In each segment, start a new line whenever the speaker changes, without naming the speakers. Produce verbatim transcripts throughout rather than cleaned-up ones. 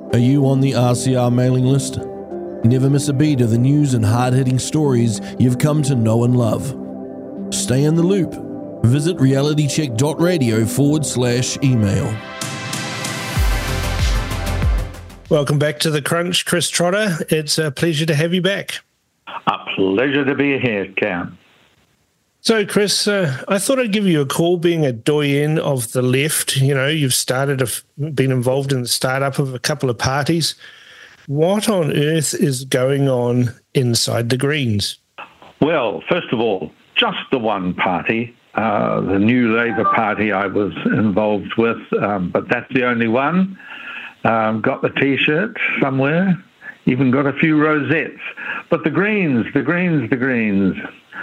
Are you on the R C R mailing list? Never miss a beat of the news and hard-hitting stories you've come to know and love. Stay in the loop. Visit realitycheck.radio forward slash email.
Welcome back to The Crunch, Chris Trotter. It's a pleasure to have you back.
A pleasure to be here, Cam.
So, Chris, uh, I thought I'd give you a call, being a doyen of the left. You know, you've started, a, been involved in the startup of a couple of parties. What on earth is going on inside the Greens?
Well, first of all, just the one party, uh, the New Labour Party I was involved with, um, but that's the only one. Um, got the T-shirt somewhere, even got a few rosettes. But the Greens, the Greens, the Greens.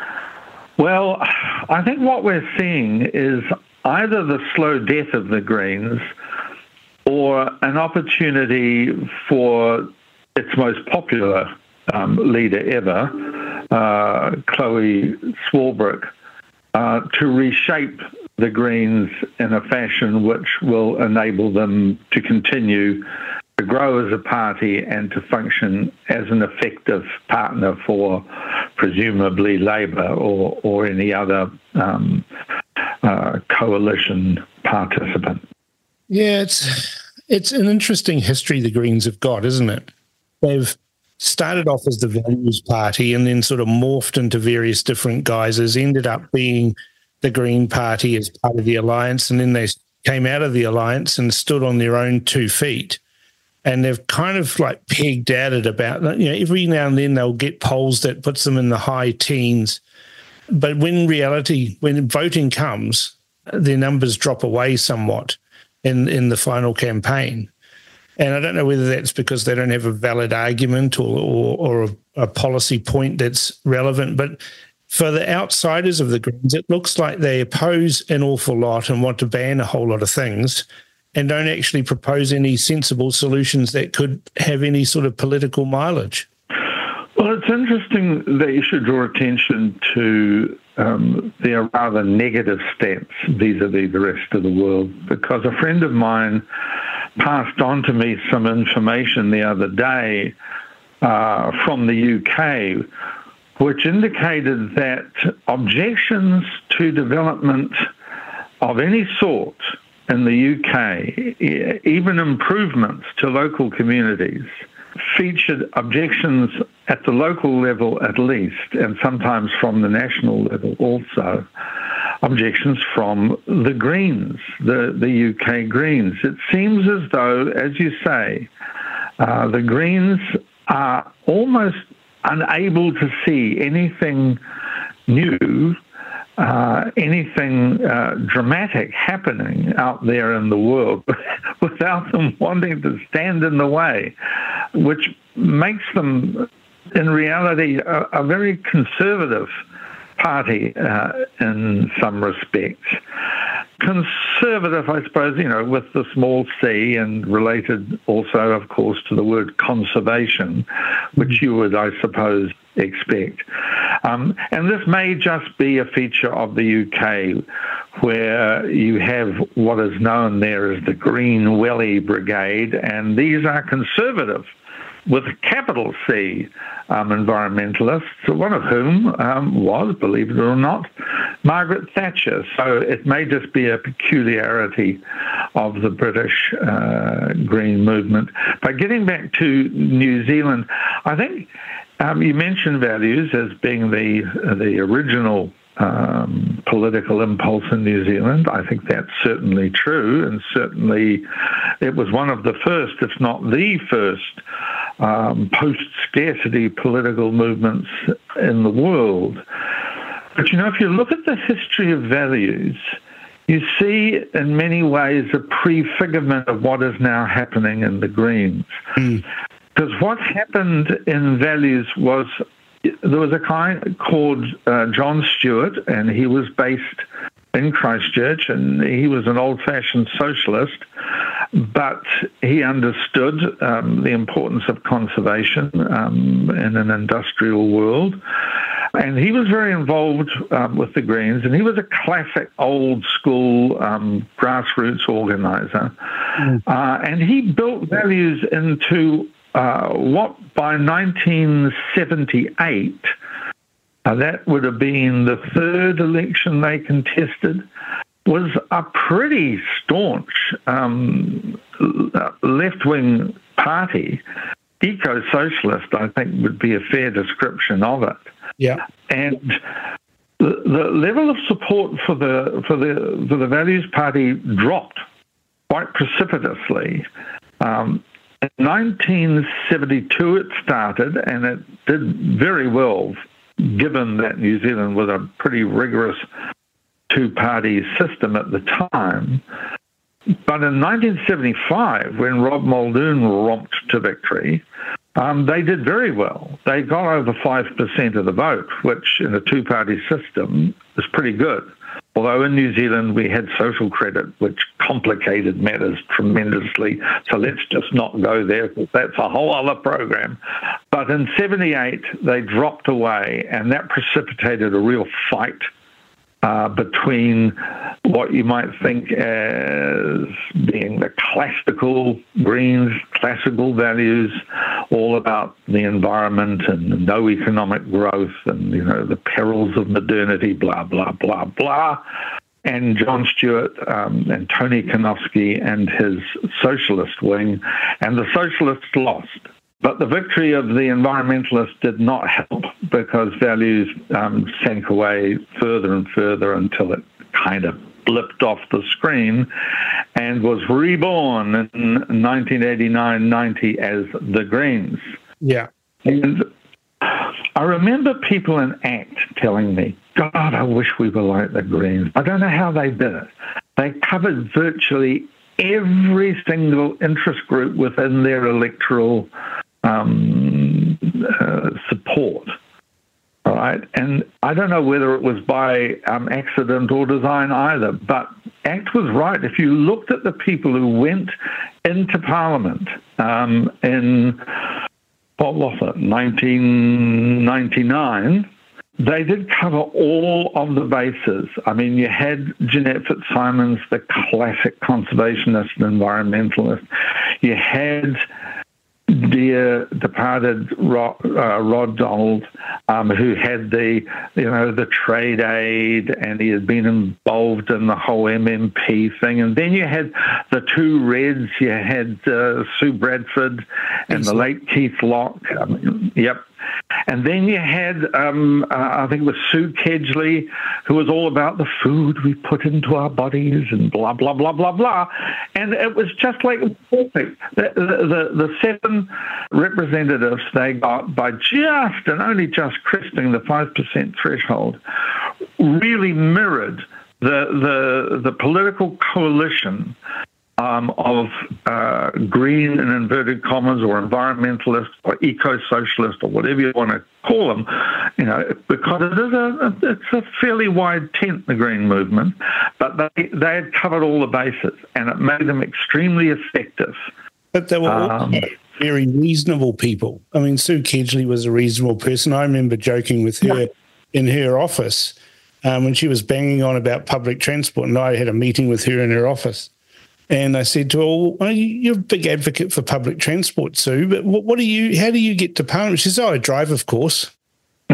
Well, I think what we're seeing is either the slow death of the Greens or an opportunity for its most popular um, leader ever, uh, Chloe Swarbrick, uh, to reshape the Greens in a fashion which will enable them to continue to grow as a party and to function as an effective partner for presumably Labour or, or any other um, uh, coalition participant.
Yeah, it's it's an interesting history the Greens have got, isn't it? They've started off as the Values Party and then sort of morphed into various different guises, ended up being the Green Party as part of the alliance, and then they came out of the alliance and stood on their own two feet. And they've kind of like pegged at it about, you know, every now and then they'll get polls that puts them in the high teens. But when reality, when voting comes, their numbers drop away somewhat in, in the final campaign. And I don't know whether that's because they don't have a valid argument or, or, or a, a policy point that's relevant. But for the outsiders of the Greens, it looks like they oppose an awful lot and want to ban a whole lot of things, and don't actually propose any sensible solutions that could have any sort of political mileage.
Well, it's interesting that you should draw attention to um, their rather negative steps vis-a-vis the rest of the world, because a friend of mine passed on to me some information the other day uh, from the U K, which indicated that objections to development of any sort in the U K, even improvements to local communities, featured objections at the local level at least, and sometimes from the national level also, objections from the Greens, the, the U K Greens. It seems as though, as you say, uh, the Greens are almost unable to see anything new, Uh, anything uh, dramatic happening out there in the world without them wanting to stand in the way, which makes them, in reality, a, a very conservative party uh, in some respects. Conservative, I suppose, you know, with the small c, and related also, of course, to the word conservation, which you would, I suppose, expect. Um, and this may just be a feature of the U K, where you have what is known there as the Green Welly Brigade, and these are conservative, with a capital C, um, environmentalists, one of whom um, was, believe it or not, Margaret Thatcher. So it may just be a peculiarity of the British uh, Green movement. But getting back to New Zealand, I think um, you mentioned values as being the uh, the original Um, political impulse in New Zealand. I think that's certainly true, and certainly it was one of the first, if not the first, um, post-scarcity political movements in the world. But, you know, if you look at the history of values, you see in many ways a prefigurement of what is now happening in the Greens. Mm. Because what happened in values was, there was a guy called uh, John Stewart, and he was based in Christchurch, and he was an old-fashioned socialist, but he understood um, the importance of conservation um, in an industrial world. and he was very involved um, with the Greens, and he was a classic old school um, grassroots organizer. Mm. Uh, and he built values into uh, what by nineteen seventy-eight, uh, that would have been the third election they contested, was a pretty staunch um, left-wing party. Eco-socialist, I think, would be a fair description of it.
Yeah,
and the, the level of support for the for the for the Values Party dropped quite precipitously. Um, in nineteen seventy-two, it started, and it did very well, given that New Zealand was a pretty rigorous two-party system at the time. But in nineteen seventy-five, when Rob Muldoon romped to victory, um, they did very well. They got over five percent of the vote, which in a two-party system is pretty good. Although in New Zealand we had social credit, which complicated matters tremendously. So let's just not go there, because that's a whole other program. But in seventy-eight, they dropped away, and that precipitated a real fight Uh, between what you might think as being the classical Greens, classical values, all about the environment and no economic growth and, you know, the perils of modernity, blah, blah, blah, blah, and John Stewart um, and Tony Kanofsky and his socialist wing, and the socialists lost. But the victory of the environmentalists did not help, because values um, sank away further and further until it kind of blipped off the screen and was reborn in nineteen eighty-nine ninety as the Greens.
Yeah.
And I remember people in ACT telling me, God, I wish we were like the Greens. I don't know how they did it. They covered virtually every single interest group within their electoral Um, uh, support, all right? And I don't know whether it was by um, accident or design either, but ACT was right. If you looked at the people who went into Parliament um, in, what was it, nineteen ninety-nine, they did cover all of the bases. I mean, you had Jeanette Fitzsimons, the classic conservationist and environmentalist. You had dear departed Rod, uh, Rod Donald, um, who had the, you know, the trade aid, and he had been involved in the whole M M P thing. And then you had the two Reds. You had uh, Sue Bradford and the late Keith Locke. I mean, yep. And then you had, um, uh, I think it was Sue Kedgley, who was all about the food we put into our bodies and blah, blah, blah, blah, blah. And it was just like perfect. The, the, the seven representatives they got by just and only just cresting the five percent threshold really mirrored the, the, the political coalition Um, of uh, green and inverted commas, or environmentalist, or eco-socialist, or whatever you want to call them, you know, because it is a it's a fairly wide tent, the Green movement, but they they had covered all the bases, and it made them extremely effective.
But they were um, all very reasonable people. I mean, Sue Kedgley was a reasonable person. I remember joking with her yeah. in her office um, when she was banging on about public transport, and I had a meeting with her in her office. And I said to her, well, you're a big advocate for public transport, Sue, but what, what do you, how do you get to Parliament? She says, oh, I drive, of course. you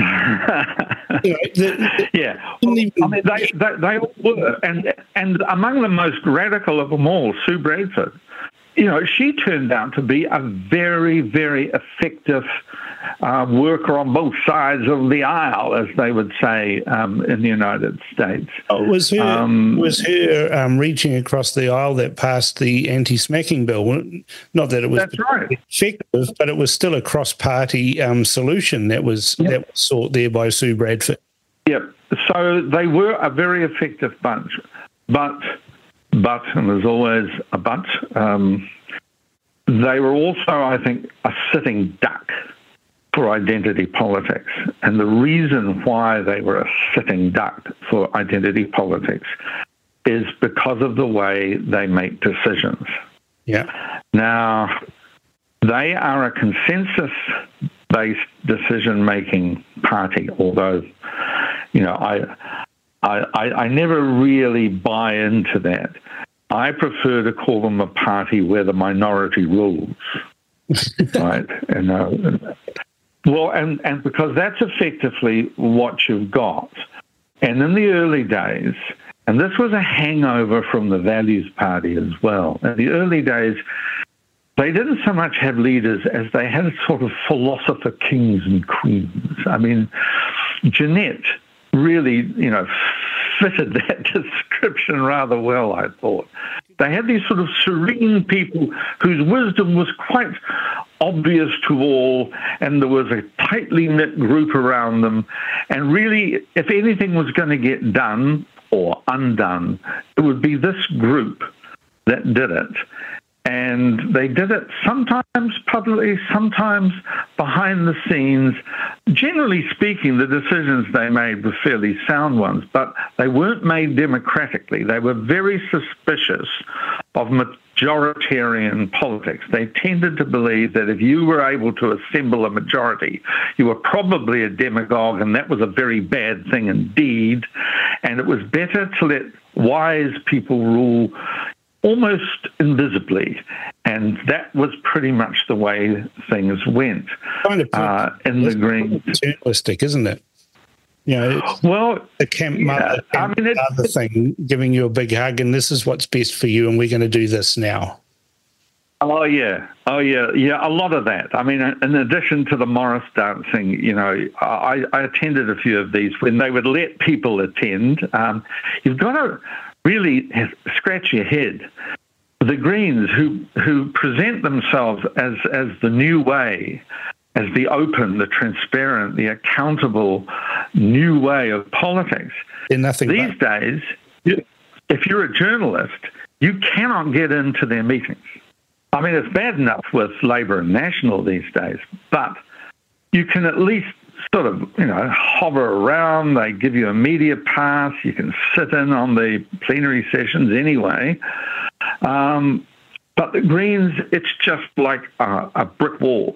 know, the, the,
yeah. Well,
even,
I mean, they, they, they all were. And, and among the most radical of them all, Sue Bradford, you know, she turned out to be a very, very effective uh, worker on both sides of the aisle, as they would say um, in the United States.
Oh, was her, um, was her um, reaching across the aisle that passed the anti-smacking bill? Not that it was
that's right.
effective, but it was still a cross-party um, solution that was, yep. that was sought there by Sue Bradford.
Yep. So they were a very effective bunch, but... But, and there's always a but, um, they were also, I think, a sitting duck for identity politics. And the reason why they were a sitting duck for identity politics is because of the way they make decisions.
Yeah.
Now, they are a consensus based decision-making party, although, you know, I, I, I never really buy into that. I prefer to call them a party where the minority rules, right? And uh, well, and, and because that's effectively what you've got. And in the early days, and this was a hangover from the Values Party as well, in the early days, they didn't so much have leaders as they had a sort of philosopher kings and queens. I mean, Jeanette really, you know, fitted that description rather well, I thought. They had these sort of serene people whose wisdom was quite obvious to all, and there was a tightly knit group around them. And really, if anything was going to get done or undone, it would be this group that did it. And they did it sometimes publicly, sometimes behind the scenes. Generally speaking, the decisions they made were fairly sound ones, but they weren't made democratically. They were very suspicious of majoritarian politics. They tended to believe that if you were able to assemble a majority, you were probably a demagogue, and that was a very bad thing indeed. And it was better to let wise people rule almost invisibly, and that was pretty much the way things went
kind of
uh, in the Greens.
Paternalistic, isn't it? You know,
well,
the camp mother,
yeah,
camp
I mean,
other thing, giving you a big hug, and this is what's best for you, and we're going to do this now.
Oh yeah, oh yeah, yeah. A lot of that. I mean, in addition to the Morris dancing, you know, I, I attended a few of these when they would let people attend. Um, you've got to really scratch your head. The Greens, who who present themselves as as the new way, as the open, the transparent, the accountable new way of politics.
Nothing
These
but.
days, if you're a journalist, you cannot get into their meetings. I mean, it's bad enough with Labour and National these days, but you can at least sort of, you know, hover around. They give you a media pass. You can sit in on the plenary sessions anyway. Um, but the Greens, it's just like a, a brick wall.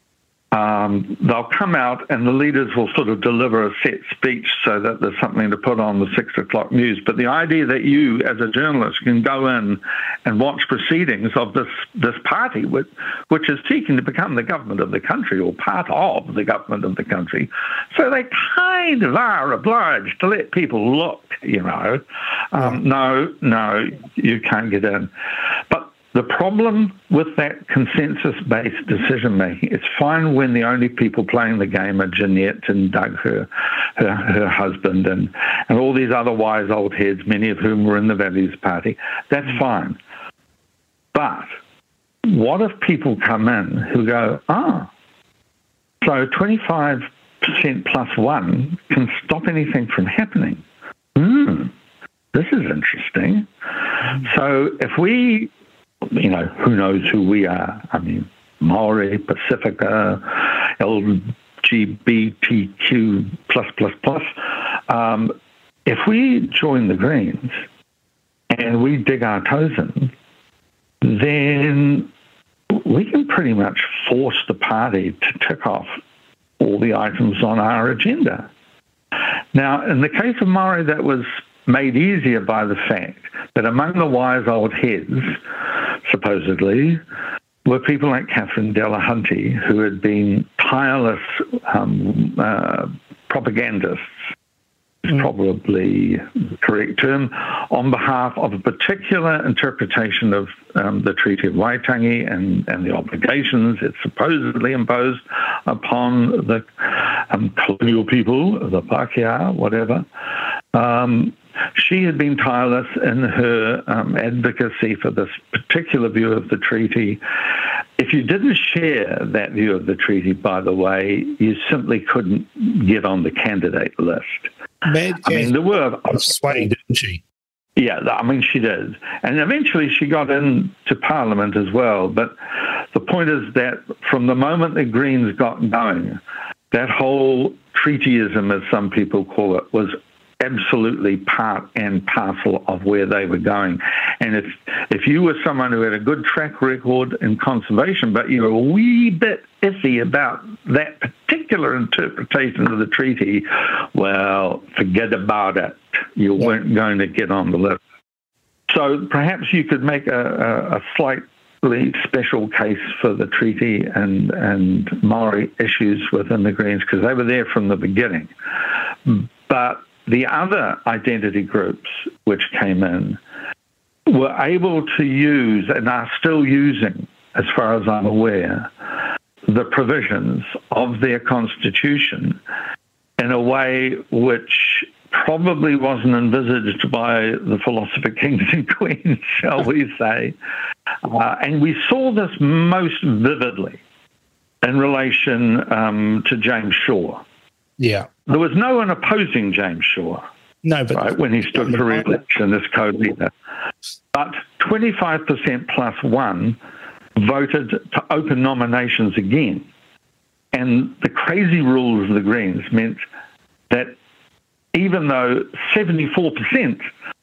Um, they'll come out and the leaders will sort of deliver a set speech so that there's something to put on the six o'clock news. But the idea that you, as a journalist, can go in and watch proceedings of this this party, which, which is seeking to become the government of the country or part of the government of the country, so they kind of are obliged to let people look, you know. Um, no, no, you can't get in. But the problem with that consensus-based decision-making, it's fine when the only people playing the game are Jeanette and Doug, her, her, her husband, and, and all these other wise old heads, many of whom were in the Values Party. That's fine. But what if people come in who go, ah, so twenty-five percent plus one can stop anything from happening? Hmm, this is interesting. So if we... you know, who knows who we are? I mean, Maori, Pacifica, L G B T Q plus, plus, plus. Um, if we join the Greens and we dig our toes in, then we can pretty much force the party to tick off all the items on our agenda. Now, in the case of Maori, that was made easier by the fact that among the wise old heads, supposedly, were people like Catherine Delahunty, who had been tireless um, uh, propagandists, is probably the correct term, on behalf of a particular interpretation of um, the Treaty of Waitangi and, and the obligations it supposedly imposed upon the um, colonial people, the Pākehā, whatever. Um, She had been tireless in her um, advocacy for this particular view of the treaty. If you didn't share that view of the treaty, by the way, you simply couldn't get on the candidate list.
Mad
I mean, there were...
sway, didn't she?
Yeah, I mean, she did. And eventually she got into Parliament as well. But the point is that from the moment the Greens got going, that whole treatyism, as some people call it, was absolutely part and parcel of where they were going. And if If you were someone who had a good track record in conservation, but you were a wee bit iffy about that particular interpretation of the treaty, well, forget about it. You yeah. weren't going to get on the list. So perhaps you could make a, a, a slightly special case for the treaty and, and Maori issues within the Greens, because they were there from the beginning. But the other identity groups which came in were able to use, and are still using, as far as I'm aware, the provisions of their constitution in a way which probably wasn't envisaged by the philosopher kings and queens, shall we say. Uh, and we saw this most vividly in relation um, to James Shaw.
Yeah.
There was no one opposing James Shaw.
No, but
right, when he stood for re-election as co-leader. But twenty-five percent plus one voted to open nominations again. And the crazy rules of the Greens meant that even though seventy-four percent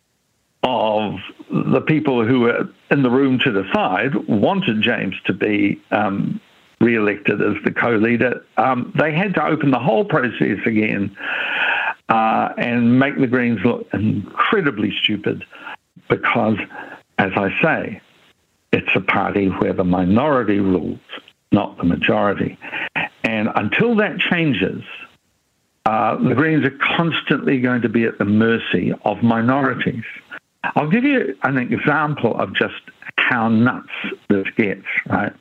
of the people who were in the room to decide wanted James to be um, re-elected as the co-leader, um, they had to open the whole process again uh, and make the Greens look incredibly stupid because, as I say, it's a party where the minority rules, not the majority. And until that changes, uh, the Greens are constantly going to be at the mercy of minorities. I'll give you an example of just how nuts this gets, right?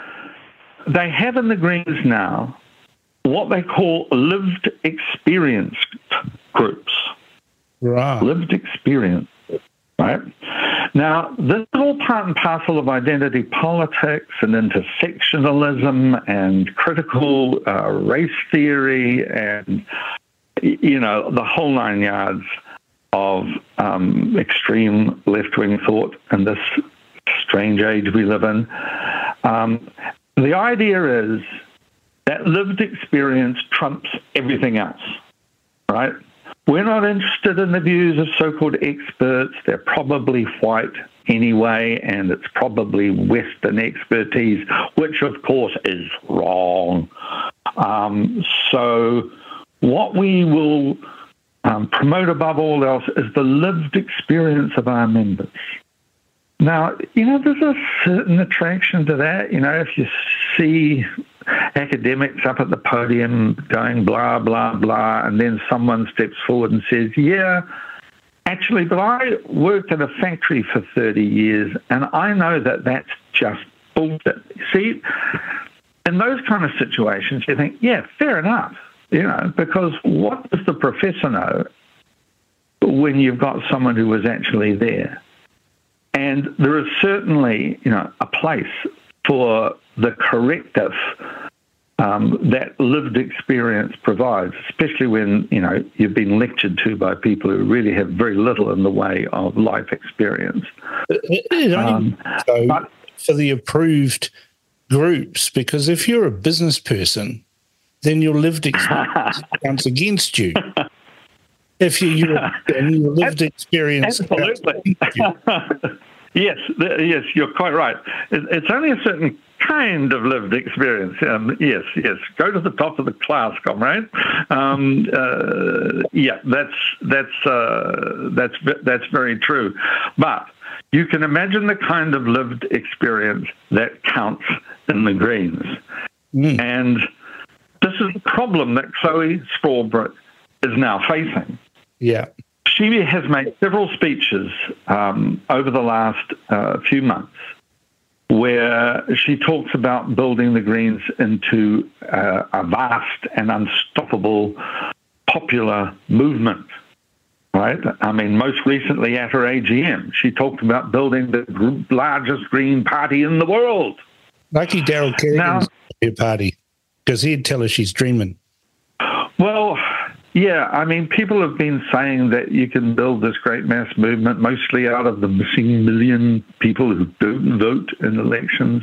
They have in the Greens now what they call lived experience groups.
Right.
Lived experience, right? Now, this is all part and parcel of identity politics and intersectionalism and critical uh, race theory and, you know, the whole nine yards of um, extreme left-wing thought in this strange age we live in. Um, the idea is that lived experience trumps everything else, right? We're not interested in the views of so-called experts. They're probably white anyway, and it's probably Western expertise, which, of course, is wrong. Um, so what we will um, promote above all else is the lived experience of our members. Now, you know, there's a certain attraction to that. You know, if you see academics up at the podium going blah, blah, blah, and then someone steps forward and says, yeah, actually, but I worked at a factory for thirty years, and I know that that's just bullshit. See, in those kind of situations, you think, yeah, fair enough, you know, because what does the professor know when you've got someone who was actually there? And there is certainly, you know, a place for the corrective um, that lived experience provides, especially when, you know, you've been lectured to by people who really have very little in the way of life experience.
It, it only um, so but, for the approved groups, because if you're a business person, then your lived experience counts against you. If you, you and your lived experience,
absolutely. Yes, yes, you're quite right. It's only a certain kind of lived experience. Um, yes, yes. Go to the top of the class, comrade. Um, uh, yeah, that's that's uh, that's that's very true. But you can imagine the kind of lived experience that counts in the Greens, mm. and this is the problem that Chloe Swarbrick is now facing.
Yeah.
She has made several speeches um, over the last uh, few months where she talks about building the Greens into uh, a vast and unstoppable popular movement, right? I mean, most recently at her A G M, she talked about building the largest Green party in the world.
Lucky Daryl Kerrigan's now, party, because he'd tell her she's dreaming.
Well, yeah, I mean, people have been saying that you can build this great mass movement mostly out of the missing million people who don't vote in elections.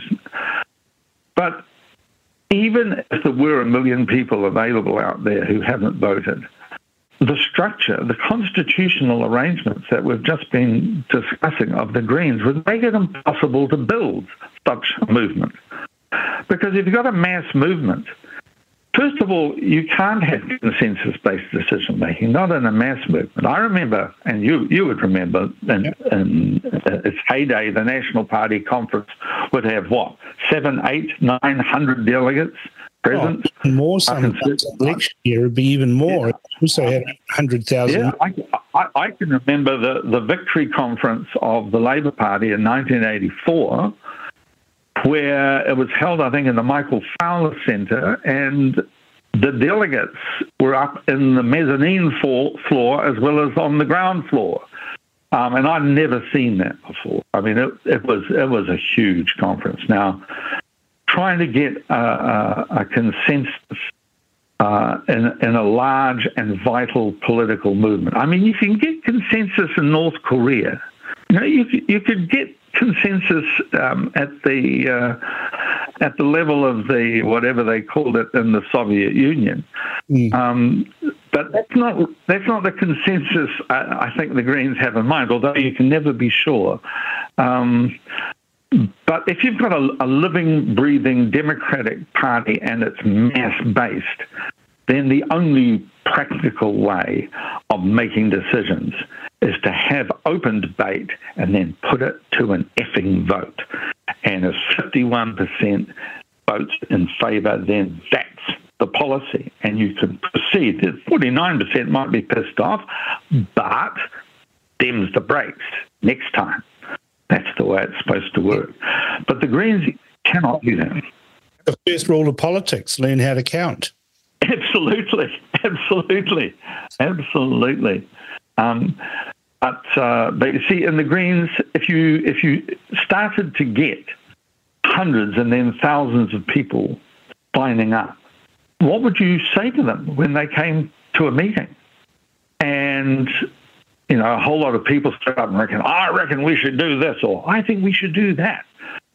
But even if there were a million people available out there who haven't voted, the structure, the constitutional arrangements that we've just been discussing of the Greens would make it impossible to build such a movement. Because if you've got a mass movement, first of all, you can't have consensus-based decision-making, not in a mass movement. I remember, and you you would remember, in, in its heyday, the National Party conference would have, what, seven, eight, nine hundred delegates present?
Oh, more sometimes. Election year would be even more. Yeah. It also had one hundred thousand.
Yeah, I, I, I can remember the, the victory conference of the Labour Party in nineteen eighty-four, where it was held, I think, in the Michael Fowler Centre, and the delegates were up in the mezzanine floor, floor as well as on the ground floor. Um, and I'd never seen that before. I mean, it, it was it was a huge conference. Now, trying to get a, a, a consensus uh, in, in a large and vital political movement. I mean, you can get consensus in North Korea. You know, you, you could get consensus um, at the uh, at the level of the whatever they called it in the Soviet Union, mm. um, but that's not that's not the consensus I, I think the Greens have in mind. Although you can never be sure. Um, but if you've got a, a living, breathing Democratic Party and it's mass-based, then the only practical way of making decisions is to have open debate and then put it to an effing vote. And if fifty-one percent votes in favour, then that's the policy. And you can proceed. The forty-nine percent might be pissed off, but them's the brakes next time. That's the way it's supposed to work. But the Greens cannot do that.
The first rule of politics, learn how to count.
Absolutely, absolutely, absolutely. Um, but, uh, but you see, in the Greens, if you if you started to get hundreds and then thousands of people signing up, what would you say to them when they came to a meeting? And you know, a whole lot of people stood up and reckon, oh, I reckon we should do this, or I think we should do that.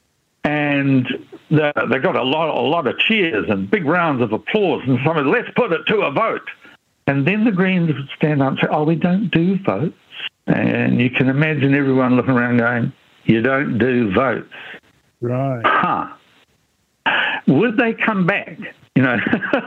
And the, they got a lot, a lot of cheers and big rounds of applause, and somebody, let's put it to a vote. And then the Greens would stand up and say, oh, we don't do votes. And you can imagine everyone looking around going, you don't do votes.
Right.
Huh. Would they come back? You know,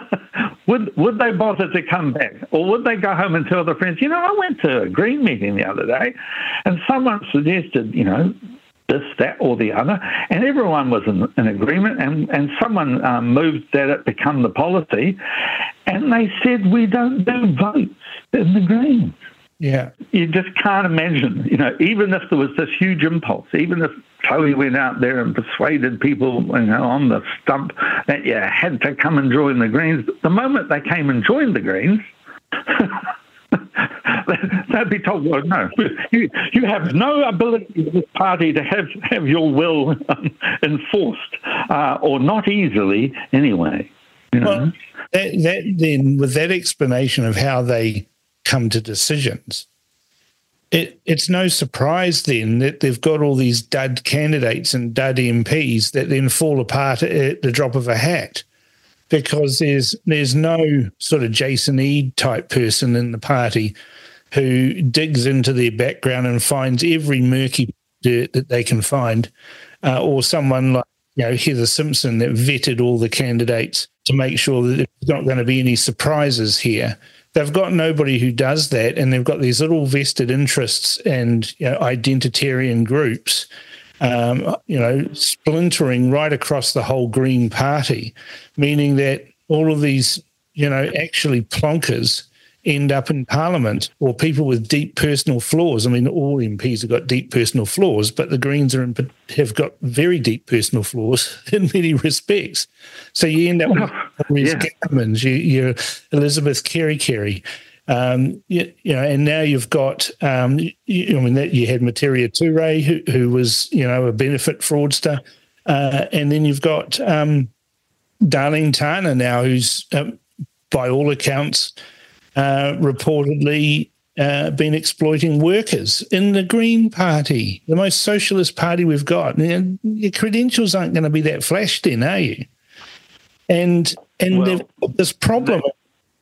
would would they bother to come back? Or would they go home and tell their friends, you know, I went to a Green meeting the other day and someone suggested, you know, this, that, or the other, and everyone was in, in agreement, and, and someone um, moved that it become the policy, and they said, we don't do votes in the Greens.
Yeah.
You just can't imagine, you know, even if there was this huge impulse, even if Toby went out there and persuaded people, you know, on the stump that you had to come and join the Greens, the moment they came and joined the Greens, they'd be told, well, no, you, you have no ability of this party to have, have your will um, enforced, uh, or not easily anyway. You know?
Well, that, that then, with that explanation of how they come to decisions, it, it's no surprise then that they've got all these dud candidates and dud M Ps that then fall apart at the drop of a hat, because there's there's no sort of Jason Eade type person in the party who digs into their background and finds every murky dirt that they can find, uh, or someone like, you know, Heather Simpson that vetted all the candidates to make sure that there's not going to be any surprises here. They've got nobody who does that, and they've got these little vested interests and, you know, identitarian groups, um, you know, splintering right across the whole Green Party, meaning that all of these, you know, actually plonkers end up in Parliament, or people with deep personal flaws. I mean, all M Ps have got deep personal flaws, but the Greens are in, have got very deep personal flaws in many respects. So you end up with Liz yeah. Gammons, you, you're Elizabeth Kerry Kerry, um, you, you know, and now you've got, um, you, I mean, that you had Materia Ture, who, who was, you know, a benefit fraudster, uh, and then you've got um, Darlene Tana now, who's, um, by all accounts, Uh, reportedly uh, been exploiting workers in the Green Party, the most socialist party we've got. And your credentials aren't going to be that flashed in, are you? And and
well,
they've got this problem.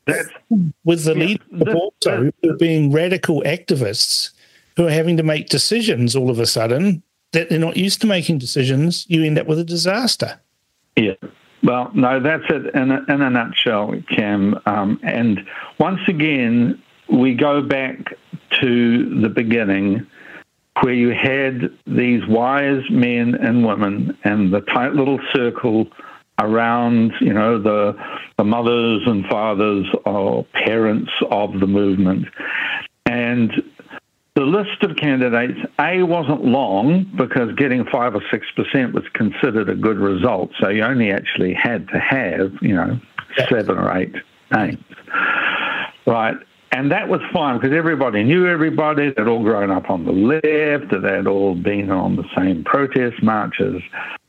that's,
with the
yeah,
leadership
that,
also
that,
being radical activists who are having to make decisions all of a sudden that they're not used to making decisions, you end up with a disaster.
Yeah. Well, no, that's it in a, in a nutshell, Cam. Um, and once again, we go back to the beginning where you had these wise men and women and the tight little circle around, you know, the, the mothers and fathers or parents of the movement. And the list of candidates, A, wasn't long because getting five or six percent was considered a good result. So you only actually had to have, you know, seven or eight names. Right. And that was fine because everybody knew everybody. They'd all grown up on the left. They'd all been on the same protest marches.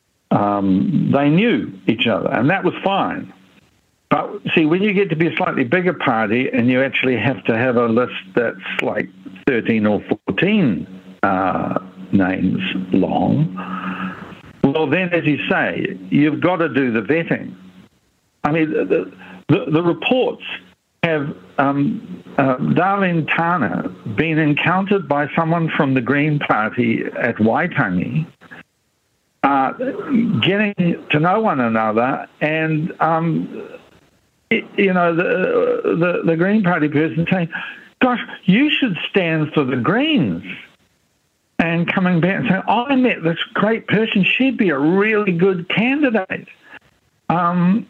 Um, they knew each other, and that was fine. But see, when you get to be a slightly bigger party and you actually have to have a list that's like thirteen or fourteen uh, names long, well, then, as you say, you've got to do the vetting. I mean, the, the, the reports have um, uh, Darlene Tana been encountered by someone from the Green Party at Waitangi, uh, getting to know one another, and um, it, you know the, the the Green Party person saying, "Gosh, you should stand for the Greens," and coming back and saying, "Oh, I met this great person; she'd be a really good candidate," um,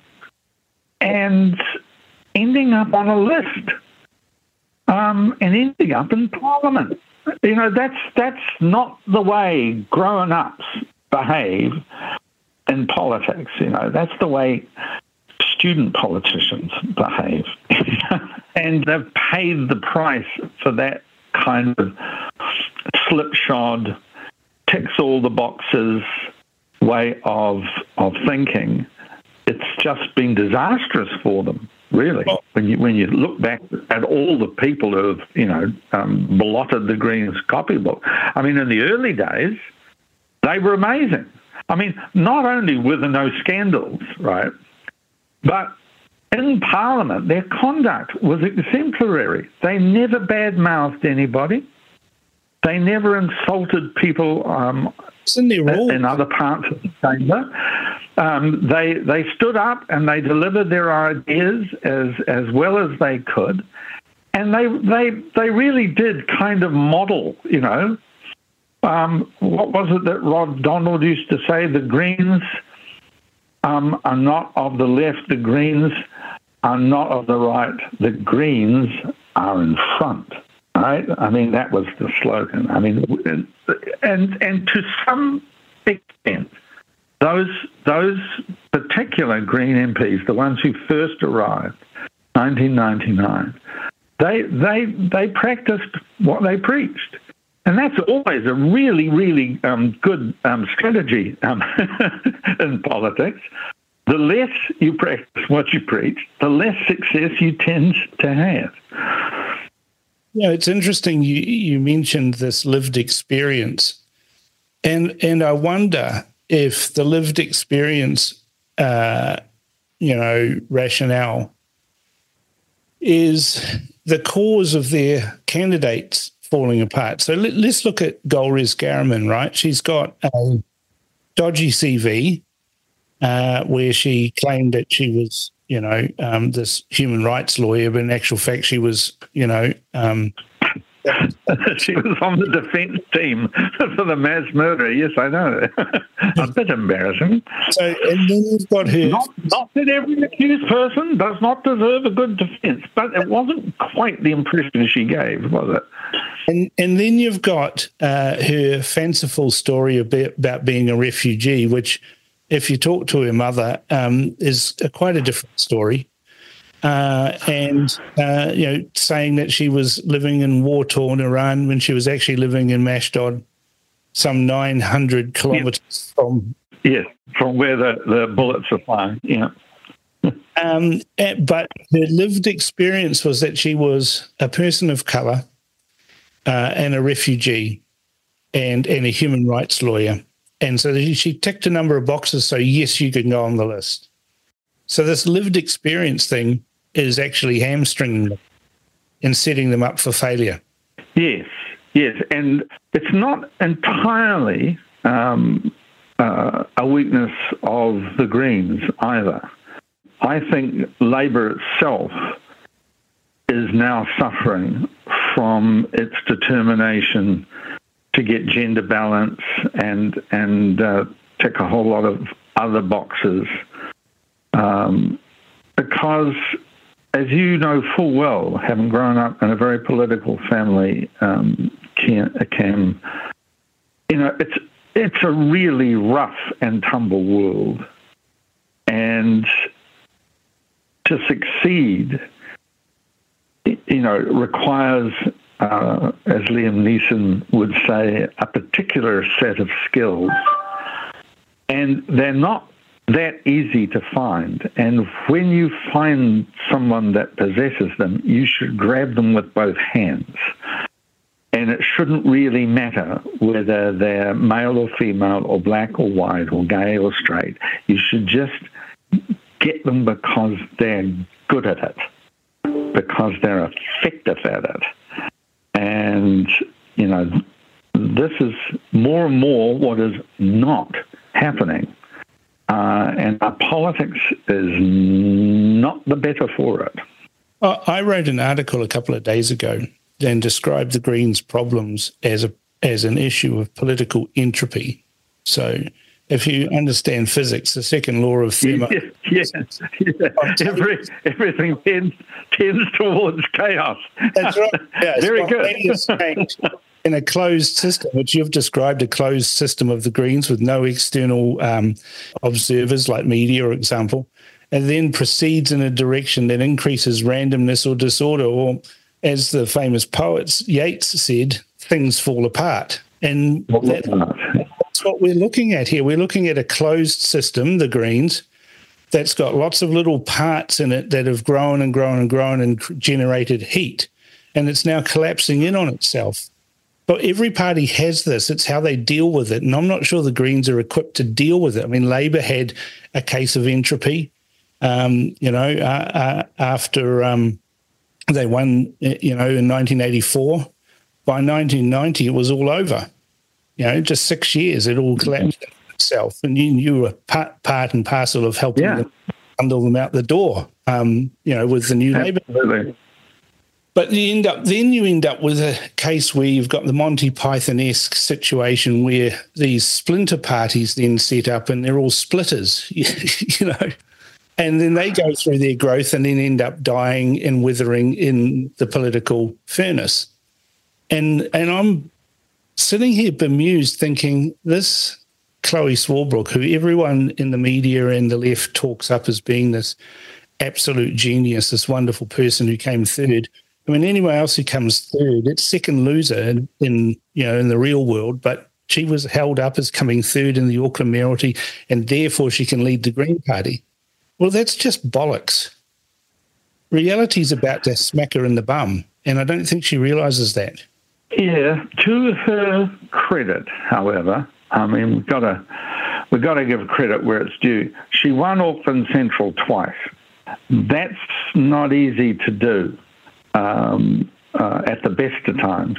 and ending up on a list, um, and ending up in Parliament. You know, that's that's not the way grown-ups behave in politics. You know, that's the way student politicians behave. And they've paid the price for that kind of slipshod, ticks all the boxes way of of thinking. It's just been disastrous for them. Really, when you when you look back at all the people who have, you know, um, blotted the Greens copybook. I mean, in the early days, they were amazing. I mean, not only were there no scandals, right, but in Parliament, their conduct was exemplary. They never badmouthed anybody. They never insulted people um, in, in other parts of the chamber. Um, they they stood up and they delivered their ideas as as well as they could, and they they they really did kind of model, you know, um, what was it that Rod Donald used to say? The Greens um, are not of the left. The Greens are not of the right. The Greens are in front. Right? I mean, that was the slogan. I mean, and and to some extent, those those particular Green M Ps, the ones who first arrived, nineteen ninety-nine, they they they practiced what they preached, and that's always a really really um, good um, strategy um, in politics. The less you practice what you preach, the less success you tend to have.
Yeah, it's interesting you, you mentioned this lived experience. And and I wonder if the lived experience, uh, you know, rationale is the cause of their candidates falling apart. So let, let's look at Golriz Ghahraman, right? She's got a dodgy C V uh, where she claimed that she was, you know, um, this human rights lawyer, but in actual fact, she was, you know, um,
she was on the defence team for the mass murder. Yes, I know. A bit embarrassing.
So, and then you've got her.
Not, not that every accused person does not deserve a good defence, but it wasn't quite the impression she gave, was it?
And and then you've got uh, her fanciful story about, about being a refugee, which, if you talk to her mother, um, is a, quite a different story. Uh, and, uh, you know, saying that she was living in war-torn Iran when she was actually living in Mashdod, some nine hundred kilometres yes. from...
Yes, from where the, the bullets are flying, yeah.
um, but her lived experience was that she was a person of colour uh, and a refugee and, and a human rights lawyer. And so she ticked a number of boxes, so yes, you can go on the list. So this lived experience thing is actually hamstringing them and setting them up for failure.
Yes, yes. And it's not entirely um, uh, a weakness of the Greens either. I think Labour itself is now suffering from its determination to get gender balance and and uh, tick a whole lot of other boxes, um, because, as you know full well, having grown up in a very political family, um, Cam, you know, it's it's a really rough and tumble world, and to succeed, you know, requires, uh, as Liam Neeson would say, a particular set of skills. And they're not that easy to find. And when you find someone that possesses them, you should grab them with both hands. And it shouldn't really matter whether they're male or female or black or white or gay or straight. You should just get them because they're good at it, because they're effective at it. And, you know, this is more and more what is not happening. Uh, and our politics is not the better for it.
I wrote an article a couple of days ago and described the Greens' problems as a as an issue of political entropy. So if you understand physics, the second law of thermodynamics,
yes, yes, yes. Every, everything tends, tends towards chaos.
That's right. Yeah,
very good.
Change in a closed system, which you've described, a closed system of the Greens with no external um, observers like media, for example, and then proceeds in a direction that increases randomness or disorder, or, as the famous poet Yeats said, things fall apart. And that, that's what we're looking at here. We're looking at a closed system, the Greens, that's got lots of little parts in it that have grown and grown and grown and generated heat, and it's now collapsing in on itself. But every party has this. It's how they deal with it, and I'm not sure the Greens are equipped to deal with it. I mean, Labour had a case of entropy, um, you know, uh, uh, after um, they won, you know, in nineteen eighty-four. By nineteen ninety, it was all over. You know, just six years, it all collapsed itself. And you, you were part, part and parcel of helping
yeah.
them bundle them out the door, um, you know, with the new
Absolutely.
Labour. But you end up, then you end up with a case where you've got the Monty Python-esque situation where these splinter parties then set up and they're all splitters, you know, and then they go through their growth and then end up dying and withering in the political furnace. And and I'm sitting here bemused thinking, this Chloe Swarbrick, who everyone in the media and the left talks up as being this absolute genius, this wonderful person who came third. I mean, anyone else who comes third, it's second loser in, in you know in the real world. But she was held up as coming third in the Auckland mayoralty, and therefore she can lead the Green Party. Well, that's just bollocks. Reality's about to smack her in the bum, and I don't think she realises that.
Yeah, to her credit, however, I mean we've got to we've got to give credit where it's due. She won Auckland Central twice. That's not easy to do. Um, uh, at the best of times.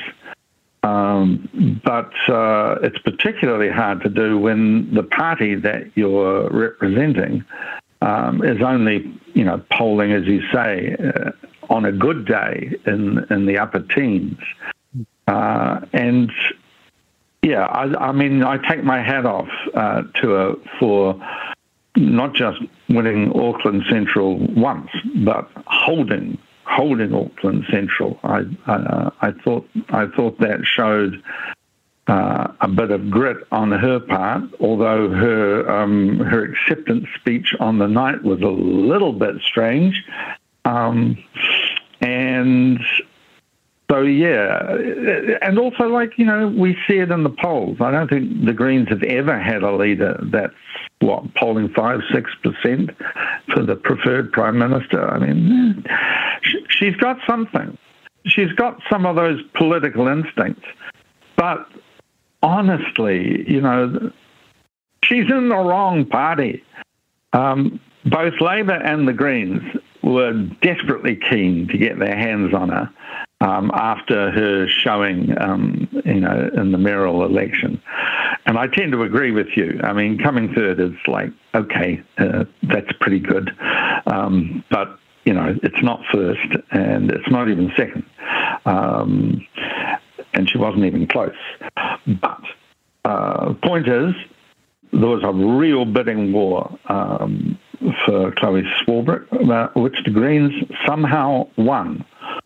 Um, but uh, it's particularly hard to do when the party that you're representing um, is only, you know, polling, as you say, uh, on a good day in, in the upper teens. Uh, and, yeah, I, I mean, I take my hat off uh, to her for not just winning Auckland Central once, but holding holding Auckland Central. I I, I thought I thought that showed uh, a bit of grit on her part, although her um, her acceptance speech on the night was a little bit strange. Um, and so, yeah, and also, like, you know, we see it in the polls. I don't think the Greens have ever had a leader that's, what, polling five, six percent for the preferred Prime Minister. I mean, she's got something. She's got some of those political instincts. But honestly, you know, she's in the wrong party. Um, both Labour and the Greens were desperately keen to get their hands on her um, after her showing, um, you know, in the mayoral election. And I tend to agree with you. I mean, coming third is like, okay, uh, that's pretty good. Um, but, you know, it's not first and it's not even second. Um, and she wasn't even close. But uh, point is, there was a real bidding war um, for Chloe Swarbrick, uh, which the Greens somehow won.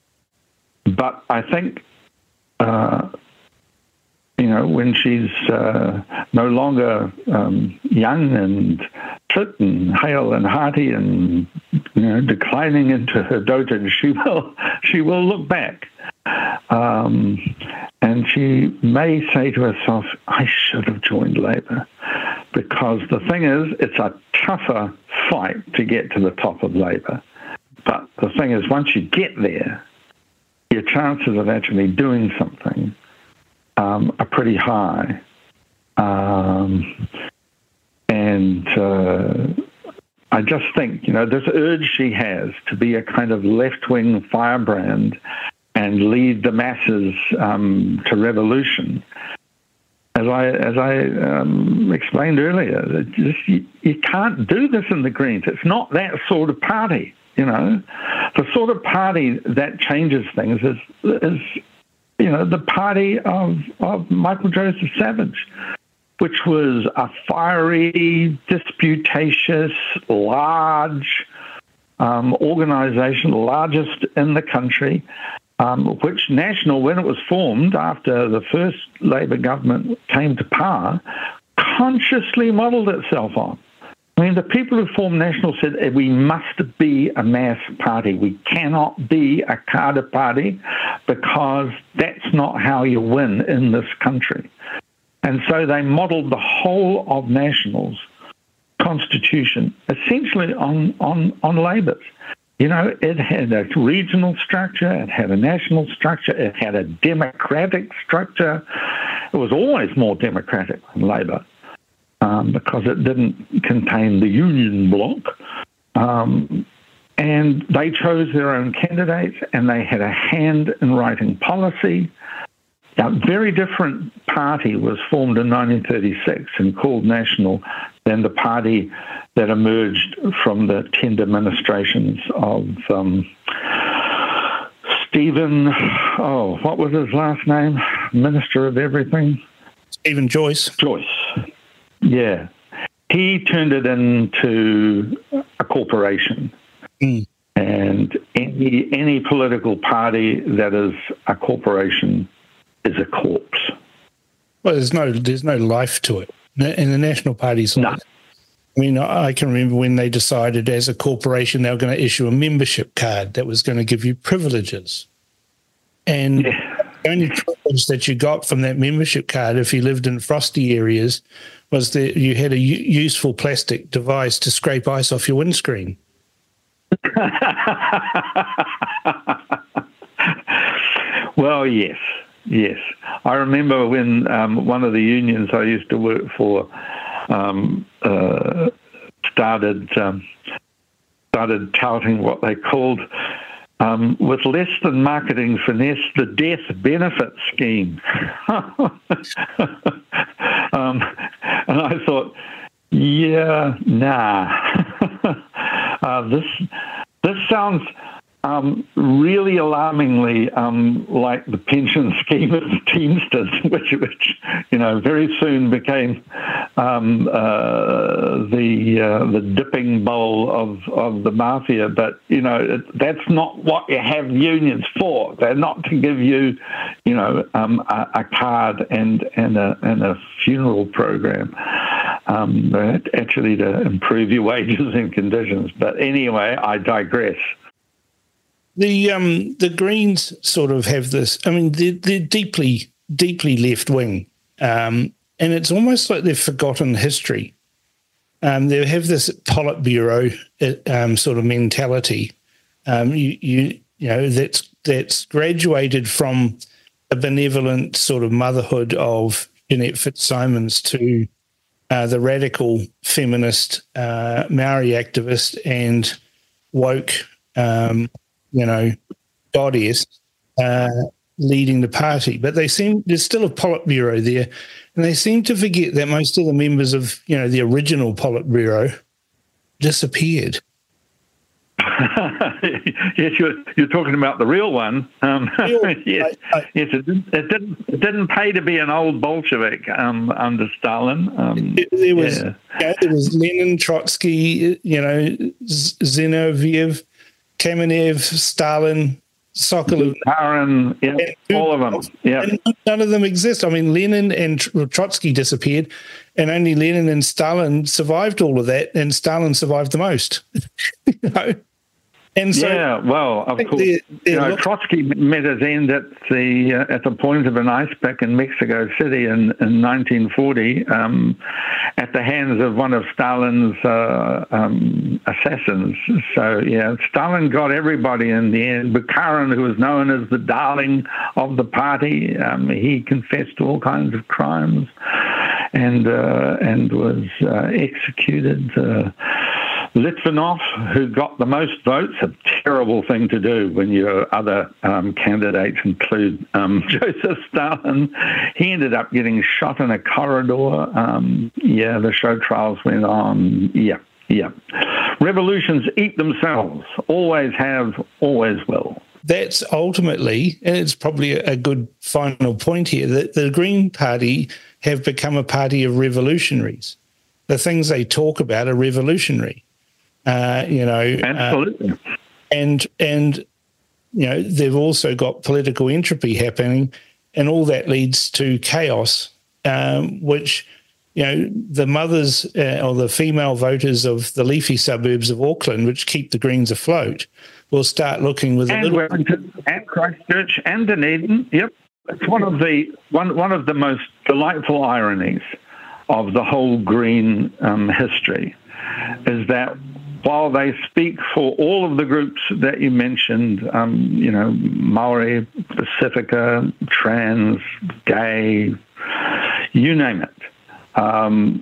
But I think, uh, you know, when she's uh, no longer um, young and fit and hale and hearty and, you know, declining into her dotage, she will she will look back. Um, and she may say to herself, I should have joined Labour. Because the thing is, it's a tougher fight to get to the top of Labour. But the thing is, once you get there, your chances of actually doing something um, are pretty high. Um, and uh, I just think, you know, this urge she has to be a kind of left-wing firebrand and lead the masses um, to revolution. As I as I um, explained earlier, just, you, you can't do this in the Greens. It's not that sort of party, you know. The sort of party that changes things is, is you know, the party of, of Michael Joseph Savage, which was a fiery, disputatious, large um, organisation, largest in the country, Um, which National, when it was formed after the first Labour government came to power, consciously modelled itself on. I mean, the people who formed National said we must be a mass party. We cannot be a cadre party because that's not how you win in this country. And so they modelled the whole of National's constitution essentially on, on, on Labour's. You know, it had a regional structure, it had a national structure, it had a democratic structure. It was always more democratic than Labour um, because it didn't contain the union bloc. Um, and they chose their own candidates and they had a hand in writing policy. A very different party was formed in nineteen thirty-six and called National than the party that emerged from the tender ministrations of um, Stephen, oh, what was his last name? Minister of everything?
Stephen Joyce.
Joyce, yeah. He turned it into a corporation. Mm. And any, any political party that is a corporation is a corpse.
Well, there's no there's no life to it. And the National Party's like,
no.
I mean, I can remember when they decided as a corporation they were going to issue a membership card that was going to give you privileges. And yeah. the only privilege that you got from that membership card, if you lived in frosty areas, was that you had a u- useful plastic device to scrape ice off your windscreen.
Well, yes. Yes. I remember when um, one of the unions I used to work for um, uh, started um, started touting what they called, um, with less than marketing finesse, the death benefit scheme. um, and I thought, yeah, nah. uh, this this sounds Um, really alarmingly um, like the pension scheme of the Teamsters, which, which you know, very soon became um, uh, the uh, the dipping bowl of, of the mafia. But, you know, it, that's not what you have unions for. They're not to give you, you know, um, a, a card and, and, a, and a funeral program. Um, actually to improve your wages and conditions. But anyway, I digress.
The um the Greens sort of have this. I mean, they're, they're deeply deeply left wing, um, and it's almost like they've forgotten history. Um, they have this Politburo um, sort of mentality. Um, you you you know that's that's graduated from a benevolent sort of motherhood of Jeanette Fitzsimons to uh, the radical feminist uh, Maori activist and woke um, you know, goddess uh, leading the party. But they seem there's still a Politburo there, and they seem to forget that most of the members of, you know, the original Politburo disappeared.
Yes, you're, you're talking about the real one. Um,
Real,
yes,
I, I,
yes. It didn't, it didn't. It didn't pay to be an old Bolshevik um, under Stalin. Um,
there was,
yeah.
you know, there was Lenin, Trotsky, you know, Zinoviev, Kamenev, Stalin, Sokolov,
Bukharin, yeah,
and,
all of them. Yeah,
and none of them exist. I mean, Lenin and Trotsky disappeared, and only Lenin and Stalin survived all of that, and Stalin survived the most. You know. And so,
yeah, well, of course,
they're, they're
you know,
look-
Trotsky met his end at the uh, at the point of an ice pick in Mexico City in, in nineteen forty, um, at the hands of one of Stalin's uh, um, assassins. So, yeah, Stalin got everybody in the end. Bukharin, who was known as the darling of the party, um, he confessed to all kinds of crimes and uh, and was uh, executed. Uh, Litvinov, who got the most votes, a terrible thing to do when your other um, candidates include um, Joseph Stalin. He ended up getting shot in a corridor. Um, yeah, the show trials went on. Yeah, yeah. Revolutions eat themselves. Always have, always will.
That's ultimately, and it's probably a good final point here, that the Green Party have become a party of revolutionaries. The things they talk about are revolutionary. Uh, you know,
absolutely,
uh, and and you know they've also got political entropy happening, and all that leads to chaos, um, which you know the mothers uh, or the female voters of the leafy suburbs of Auckland, which keep the Greens afloat, will start looking with
and
a little
Wellington and Christchurch and Dunedin. Yep, it's one of the one one of the most delightful ironies of the whole Green um, history is that, while they speak for all of the groups that you mentioned, um, you know, Maori, Pacifica, trans, gay, you name it, um,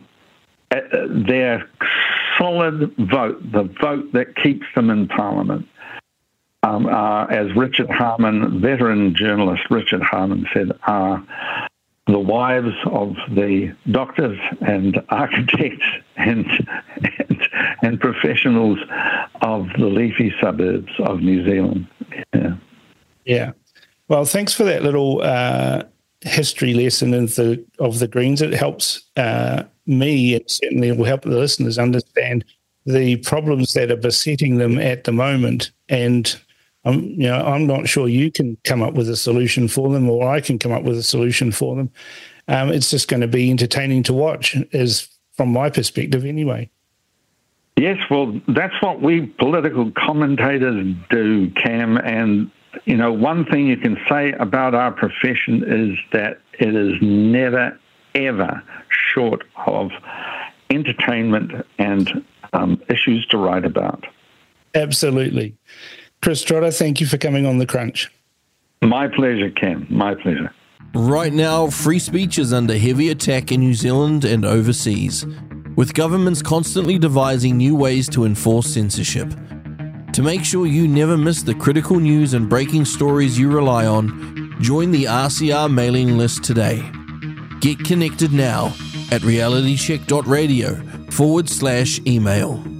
their solid vote, the vote that keeps them in Parliament, um, are, as Richard Harman, veteran journalist Richard Harman said, are the wives of the doctors and architects and, and and professionals of the leafy suburbs of New Zealand. Yeah.
Yeah. Well, thanks for that little uh, history lesson of the of the Greens. It helps uh, me, and certainly it will help the listeners understand the problems that are besetting them at the moment. And I'm, you know, I'm not sure you can come up with a solution for them, or I can come up with a solution for them. Um, it's just going to be entertaining to watch, as from my perspective, anyway.
Yes, well, that's what we political commentators do, Cam. And you know, one thing you can say about our profession is that it is never, ever short of entertainment and um, issues to write about.
Absolutely. Chris Trotter, thank you for coming on The Crunch.
My pleasure, Ken. My pleasure.
Right now, free speech is under heavy attack in New Zealand and overseas, with governments constantly devising new ways to enforce censorship. To make sure you never miss the critical news and breaking stories you rely on, join the R C R mailing list today. Get connected now at realitycheck.radio forward slash email.